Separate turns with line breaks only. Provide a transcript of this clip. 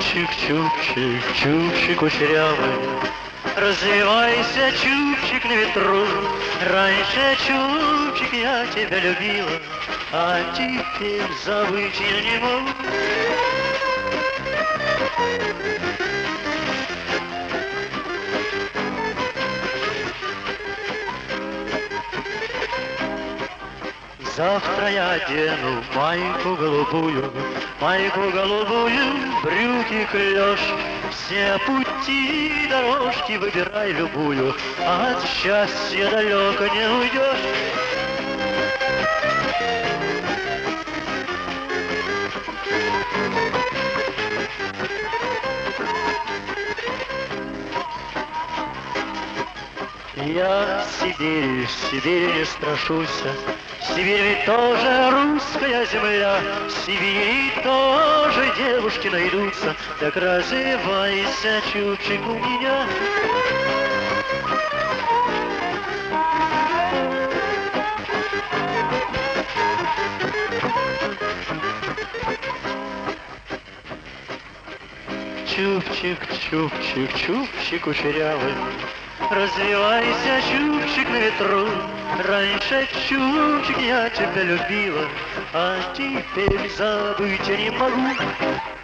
Чубчик, чубчик, чубчик кучерявый, развивайся, чубчик, на ветру. Раньше, чубчик, я тебя любила, а теперь забыть я не могу. Завтра я одену майку голубую, брюки клёш. Все пути, дорожки выбирай любую, а от счастья далеко не уйдешь. Я Сибири не страшусь. Сибирь ведь тоже русская земля, в Сибири тоже девушки найдутся. Так развивайся, чубчик, у меня. Чубчик, чубчик, чубчик кучерявый, развивайся, чубчик, на ветру. Раньше, чубчик, я тебя любила, а теперь забыть я не могу.